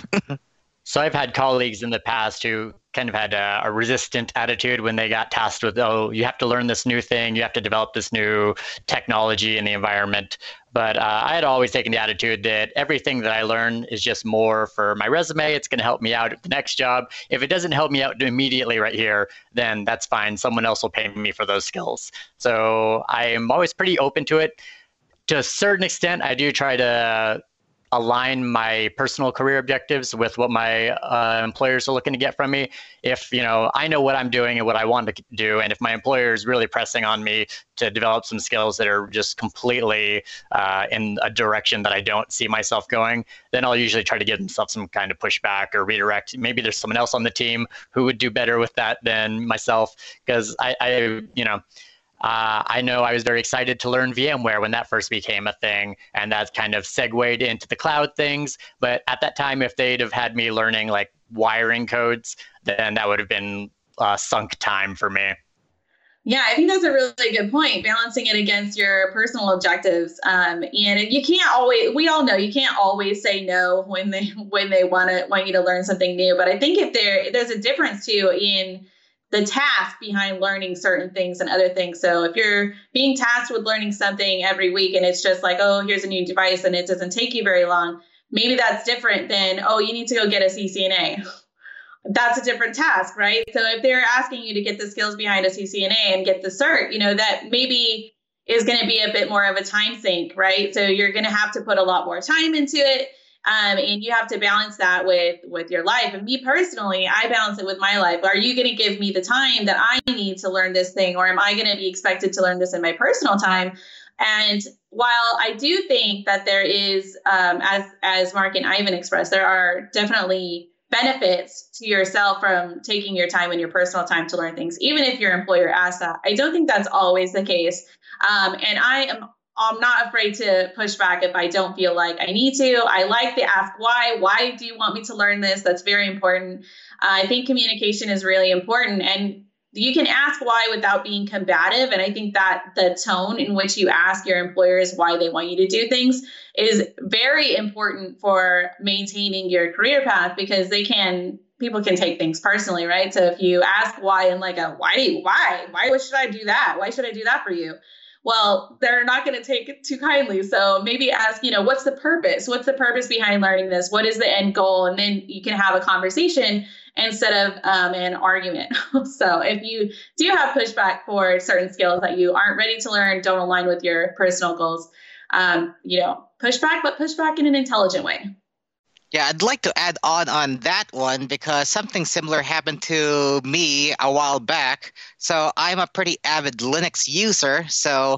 So I've had colleagues in the past who kind of had a, a resistant attitude when they got tasked with, oh, you have to learn this new thing, you have to develop this new technology in the environment. But uh, I had always taken the attitude that everything that I learn is just more for my resume. It's going to help me out at the next job. If it doesn't help me out immediately right here, then that's fine. Someone else will pay me for those skills. So I am always pretty open to it. To a certain extent, I do try to align my personal career objectives with what my uh, employers are looking to get from me. If, you know, I know what I'm doing and what I want to do, and if my employer is really pressing on me to develop some skills that are just completely uh, in a direction that I don't see myself going, then I'll usually try to give myself some kind of pushback or redirect. Maybe there's someone else on the team who would do better with that than myself, because I, I, you know, Uh, I know I was very excited to learn VMware when that first became a thing, and that kind of segued into the cloud things. But at that time, if they'd have had me learning like wiring codes, then that would have been uh, sunk time for me. Yeah, I think that's a really good point, balancing it against your personal objectives. Um, and you can't always, we all know you can't always say no when they when they want to want you to learn something new. But I think if there there's a difference too in the task behind learning certain things and other things. So if you're being tasked with learning something every week and it's just like, oh, here's a new device and it doesn't take you very long, maybe that's different than, oh, you need to go get a C C N A. That's a different task, right? So if they're asking you to get the skills behind a C C N A and get the cert, you know, that maybe is going to be a bit more of a time sink, right? So you're going to have to put a lot more time into it. Um, and you have to balance that with, with your life. And me personally, I balance it with my life. Are you going to give me the time that I need to learn this thing? Or am I going to be expected to learn this in my personal time? And while I do think that there is, um, as, as Mark and Ivan expressed, there are definitely benefits to yourself from taking your time and your personal time to learn things, even if your employer asks that. I don't think that's always the case. Um, and I am I'm not afraid to push back if I don't feel like I need to. I like the ask why. Why do you want me to learn this? That's very important. Uh, I think communication is really important. And you can ask why without being combative. And I think that the tone in which you ask your employers why they want you to do things is very important for maintaining your career path, because they can, people can take things personally, right? So if you ask why and like a, why do you, why, why should I do that? Why should I do that for you? Well, they're not going to take it too kindly. So maybe ask, you know, what's the purpose? What's the purpose behind learning this? What is the end goal? And then you can have a conversation instead of um, an argument. So if you do have pushback for certain skills that you aren't ready to learn, don't align with your personal goals, um, you know, push back, but push back in an intelligent way. Yeah, I'd like to add on on that one because something similar happened to me a while back. So I'm a pretty avid Linux user. So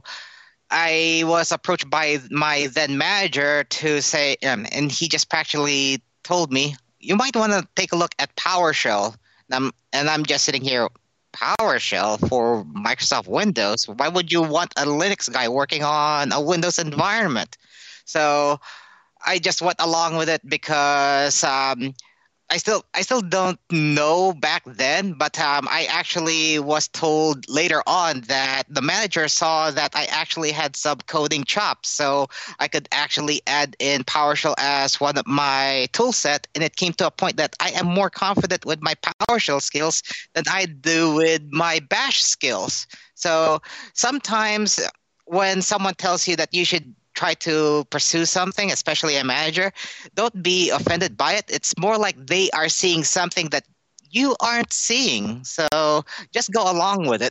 I was approached by my then manager to say, um, and he just practically told me, you might want to take a look at PowerShell. And I'm, and I'm just sitting here, PowerShell for Microsoft Windows? Why would you want a Linux guy working on a Windows environment? So I just went along with it because um, I still I still don't know back then, but um, I actually was told later on that the manager saw that I actually had some coding chops, so I could actually add in PowerShell as one of my tool set, and it came to a point that I am more confident with my PowerShell skills than I do with my Bash skills. So sometimes when someone tells you that you should try to pursue something, especially a manager, don't be offended by it. It's more like they are seeing something that you aren't seeing. So just go along with it.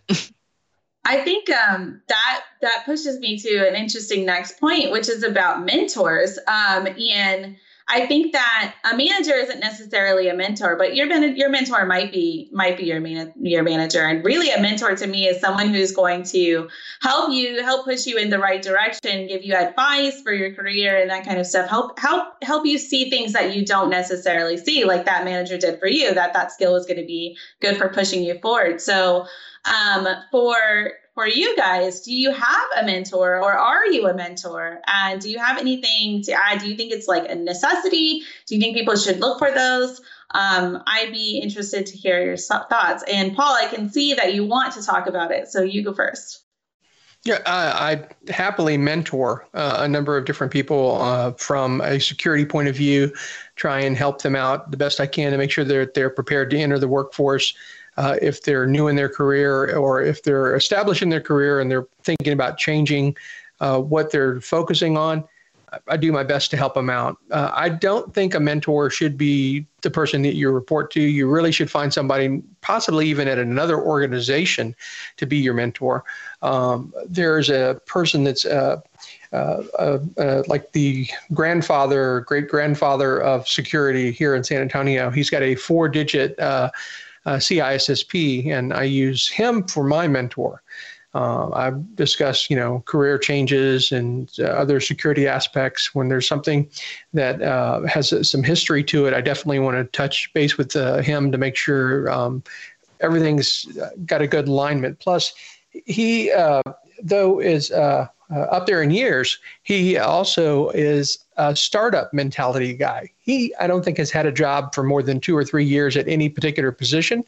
I think um, that that pushes me to an interesting next point, which is about mentors. Um, and I think that a manager isn't necessarily a mentor, but your your mentor might be might be your man, your manager. And really, a mentor to me is someone who's going to help you, help push you in the right direction, give you advice for your career and that kind of stuff. Help help help you see things that you don't necessarily see, like that manager did for you. That that skill is going to be good for pushing you forward. So um, for For you guys, do you have a mentor or are you a mentor? And do you have anything to add? Do you think it's like a necessity? Do you think people should look for those? Um, I'd be interested to hear your thoughts. And Paul, I can see that you want to talk about it. So you go first. Yeah, I, I happily mentor uh, a number of different people uh, from a security point of view, try and help them out the best I can to make sure they're, they're prepared to enter the workforce. Uh, if they're new in their career or if they're established in their career and they're thinking about changing uh, what they're focusing on, I, I do my best to help them out. Uh, I don't think a mentor should be the person that you report to. You really should find somebody, possibly even at another organization, to be your mentor. Um, there's a person that's uh, uh, uh, uh, like the grandfather, great-grandfather of security here in San Antonio. He's got a four-digit uh, Uh, C I S S P, and I use him for my mentor. Uh, I discuss, you know, career changes and uh, other security aspects. When there's something that uh, has uh, some history to it, I definitely want to touch base with uh, him to make sure um, everything's got a good alignment. Plus, he, uh, though, is uh, uh, up there in years, he also is a startup mentality guy. He, I don't think, has had a job for more than two or three years at any particular position.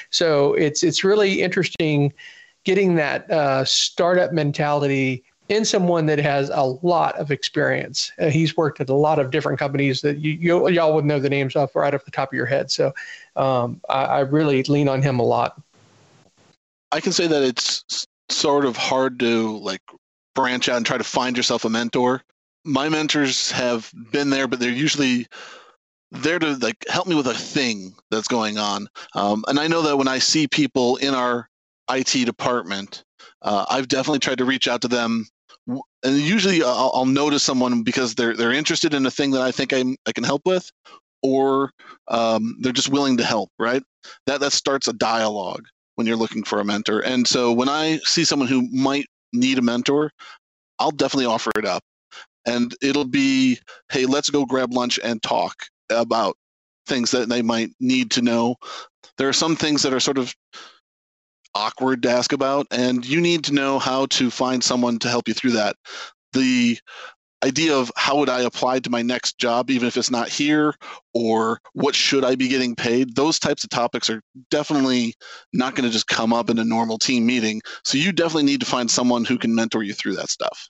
So it's it's really interesting getting that uh, startup mentality in someone that has a lot of experience. Uh, he's worked at a lot of different companies that you, you y'all would know the names off right off the top of your head. So um, I, I really lean on him a lot. I can say that it's sort of hard to like branch out and try to find yourself a mentor. My mentors have been there, but they're usually there to like help me with a thing that's going on. Um, and I know that when I see people in our I T department, uh, I've definitely tried to reach out to them. And usually I'll, I'll notice someone because they're they're interested in a thing that I think I'm, I can help with, or um, they're just willing to help. Right? That that starts a dialogue when you're looking for a mentor. And so when I see someone who might need a mentor, I'll definitely offer it up. And it'll be, hey, let's go grab lunch and talk about things that they might need to know. There are some things that are sort of awkward to ask about, and you need to know how to find someone to help you through that. The idea of how would I apply to my next job, even if it's not here, or what should I be getting paid, those types of topics are definitely not going to just come up in a normal team meeting. So you definitely need to find someone who can mentor you through that stuff.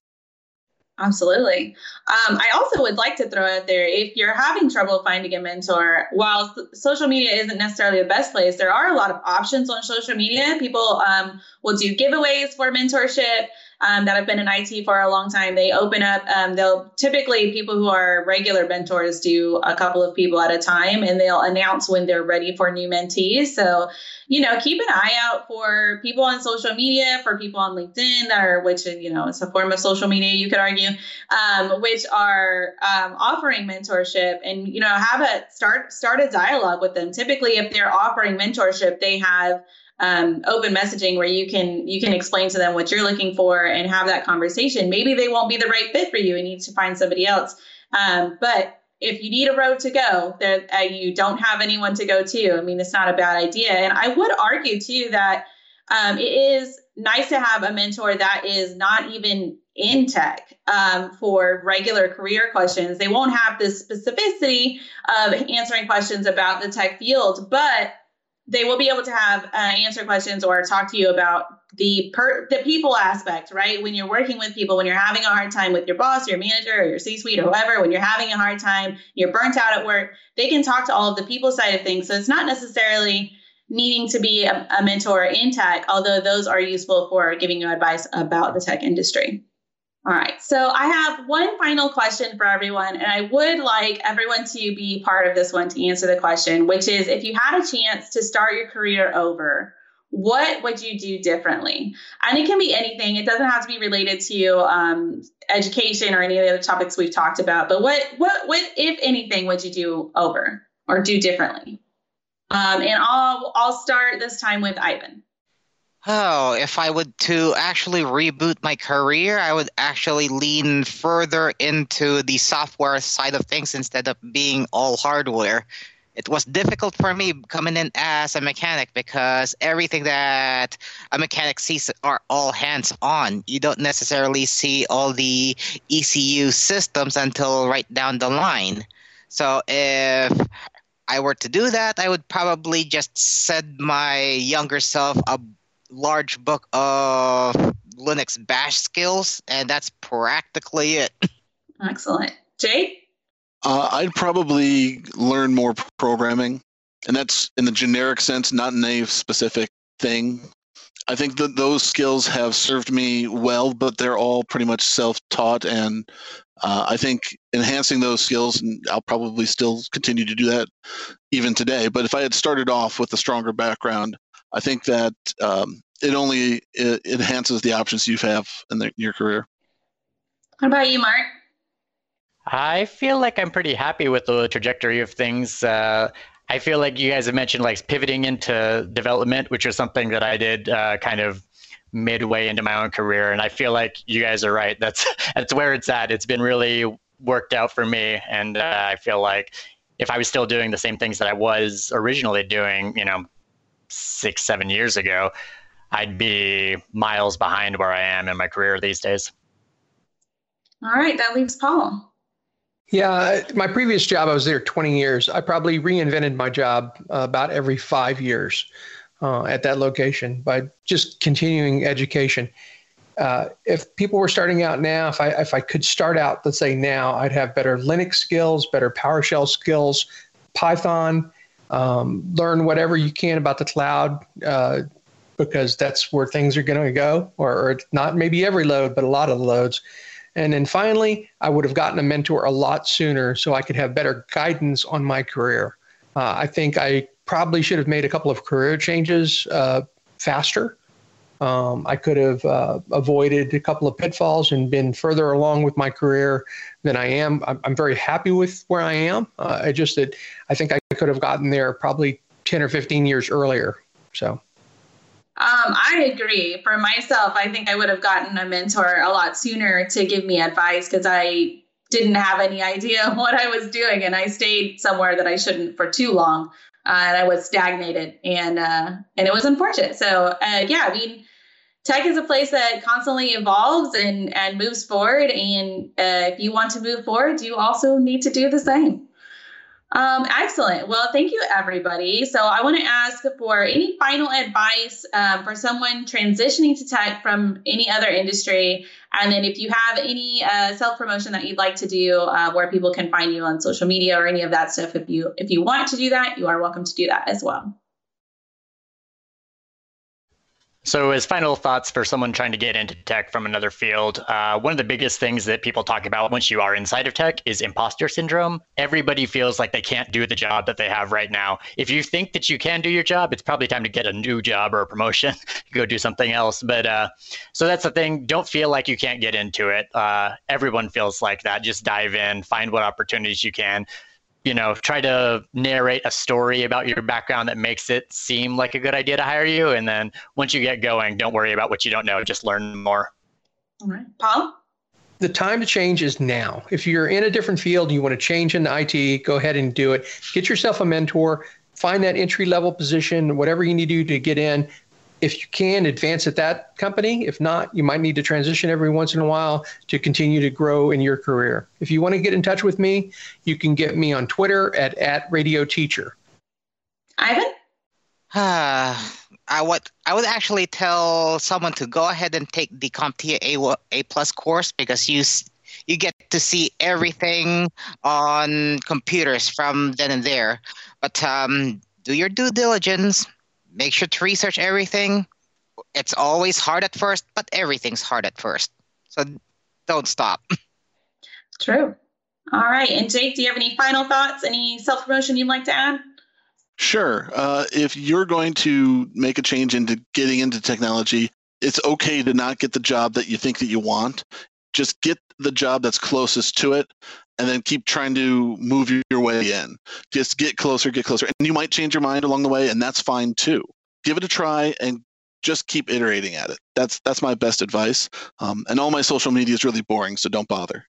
Absolutely. Um, I also would like to throw out there, if you're having trouble finding a mentor, while social media isn't necessarily the best place, there are a lot of options on social media. People um, will do giveaways for mentorship um, that have been in I T for a long time. They open up, um, they'll typically, people who are regular mentors do a couple of people at a time, and they'll announce when they're ready for new mentees. So, you know, keep an eye out for people on social media, for people on LinkedIn, that are, which, you know, it's a form of social media, you could argue, um, which are um, offering mentorship, and, you know, have a start, start a dialogue with them. Typically, if they're offering mentorship, they have um, open messaging where you can, you can explain to them what you're looking for and have that conversation. Maybe they won't be the right fit for you and need to find somebody else. Um, but if you need a road to go, there uh, you don't have anyone to go to, I mean, it's not a bad idea. And I would argue, too, that um, it is nice to have a mentor that is not even in tech um, for regular career questions. They won't have the specificity of answering questions about the tech field, but they will be able to have uh, answer questions or talk to you about the per- the people aspect, right? When you're working with people, when you're having a hard time with your boss, your manager, or your C-suite, or whoever, when you're having a hard time, you're burnt out at work, they can talk to all of the people side of things. So it's not necessarily needing to be a, a mentor in tech, although those are useful for giving you advice about the tech industry. All right, so I have one final question for everyone, and I would like everyone to be part of this one to answer the question, which is, if you had a chance to start your career over, what would you do differently? And it can be anything. It doesn't have to be related to um, education or any of the other topics we've talked about. But what, what, what, if anything, would you do over or do differently? Um, and I'll, I'll start this time with Ivan. Oh, if I would to actually reboot my career, I would actually lean further into the software side of things instead of being all hardware. It was difficult for me coming in as a mechanic because everything that a mechanic sees are all hands-on. You don't necessarily see all the E C U systems until right down the line. So if I were to do that, I would probably just send my younger self a large book of Linux bash skills, and that's practically it. Excellent. Jake? Uh, I'd probably learn more programming, and that's in the generic sense, not in a specific thing. I think that those skills have served me well, but they're all pretty much self-taught, and uh, I think enhancing those skills, and I'll probably still continue to do that even today, but if I had started off with a stronger background, I think that um, it only it enhances the options you have in, the, in your career. What about you, Mark? I feel like I'm pretty happy with the trajectory of things. Uh, I feel like you guys have mentioned like pivoting into development, which is something that I did uh, kind of midway into my own career. And I feel like you guys are right. That's that's where it's at. It's been really worked out for me. And uh, I feel like if I was still doing the same things that I was originally doing, you know, six, seven years ago, I'd be miles behind where I am in my career these days. All right, that leaves Paul. Yeah, my previous job, I was there twenty years. I probably reinvented my job uh, about every five years uh, at that location by just continuing education. Uh, if people were starting out now, if I if I could start out, let's say now, I'd have better Linux skills, better PowerShell skills, Python, um, learn whatever you can about the cloud, uh, because that's where things are going to go, or, or not maybe every load, but a lot of the loads. And then finally, I would have gotten a mentor a lot sooner so I could have better guidance on my career. Uh, I think I probably should have made a couple of career changes uh, faster. Um, I could have uh, avoided a couple of pitfalls and been further along with my career than I am. I'm, I'm very happy with where I am. Uh, I just that I think I could have gotten there probably ten or fifteen years earlier. So. Um, I agree. For myself, I think I would have gotten a mentor a lot sooner to give me advice because I didn't have any idea what I was doing, and I stayed somewhere that I shouldn't for too long, uh, and I was stagnated, and uh, and it was unfortunate. So uh, yeah, I mean, tech is a place that constantly evolves and and moves forward, and uh, if you want to move forward, you also need to do the same. Um, excellent. Well, thank you, everybody. So I want to ask for any final advice um, for someone transitioning to tech from any other industry. And then if you have any uh, self-promotion that you'd like to do uh, where people can find you on social media or any of that stuff, if you if you want to do that, you are welcome to do that as well. So as final thoughts for someone trying to get into tech from another field, uh, one of the biggest things that people talk about once you are inside of tech is imposter syndrome. Everybody feels like they can't do the job that they have right now. If you think that you can do your job, it's probably time to get a new job or a promotion, go do something else. But uh, so that's the thing. Don't feel like you can't get into it. Uh, everyone feels like that. Just dive in, find what opportunities you can. You know, try to narrate a story about your background that makes it seem like a good idea to hire you. And then once you get going, don't worry about what you don't know. Just learn more. All right. Paul? The time to change is now. If you're in a different field, you want to change into I T, go ahead and do it. Get yourself a mentor. Find that entry-level position, whatever you need to do to get in. If you can, advance at that company. If not, you might need to transition every once in a while to continue to grow in your career. If you want to get in touch with me, you can get me on Twitter at, at Radio Teacher. Ivan? Uh, I would I would actually tell someone to go ahead and take the CompTIA A, A plus course because you you get to see everything on computers from then and there. But um, do your due diligence. Make sure to research everything. It's always hard at first, but everything's hard at first. So don't stop. True. All right. And Jake, do you have any final thoughts? Any self-promotion you'd like to add? Sure. Uh, if you're going to make a change into getting into technology, it's okay to not get the job that you think that you want. Just get the job that's closest to it, and then keep trying to move your way in. Just get closer, get closer. And you might change your mind along the way, and that's fine too. Give it a try and just keep iterating at it. That's that's my best advice. Um, and all my social media is really boring, so don't bother.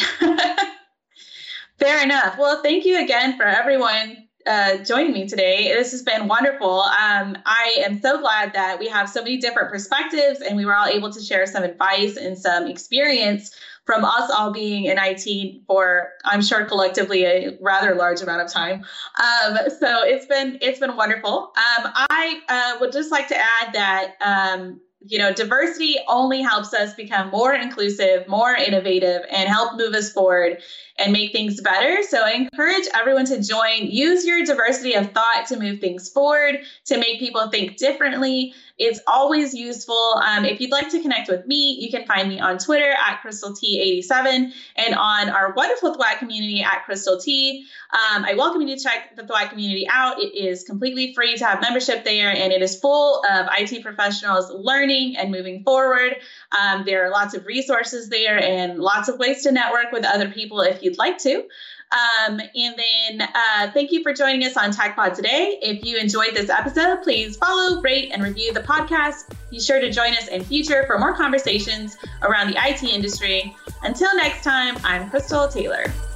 Fair enough. Well, thank you again for everyone uh, joining me today. This has been wonderful. Um, I am so glad that we have so many different perspectives and we were all able to share some advice and some experience from us all being in I T for, I'm sure, collectively a rather large amount of time. Um, so it's been it's been wonderful. Um, I uh, would just like to add that um, you know, diversity only helps us become more inclusive, more innovative, and help move us forward and make things better. So I encourage everyone to join. Use your diversity of thought to move things forward, to make people think differently. It's always useful. Um, if you'd like to connect with me, you can find me on Twitter at Crystal T eighty-seven and on our wonderful Thwack community at Crystal T. Um, I welcome you to check the Thwack community out. It is completely free to have membership there, and it is full of I T professionals learning and moving forward. Um, there are lots of resources there and lots of ways to network with other people if you'd like to. Um, and then uh, thank you for joining us on TechPod today. If you enjoyed this episode, please follow, rate, and review the podcast. Be sure to join us in future for more conversations around the I T industry. Until next time, I'm Crystal Taylor.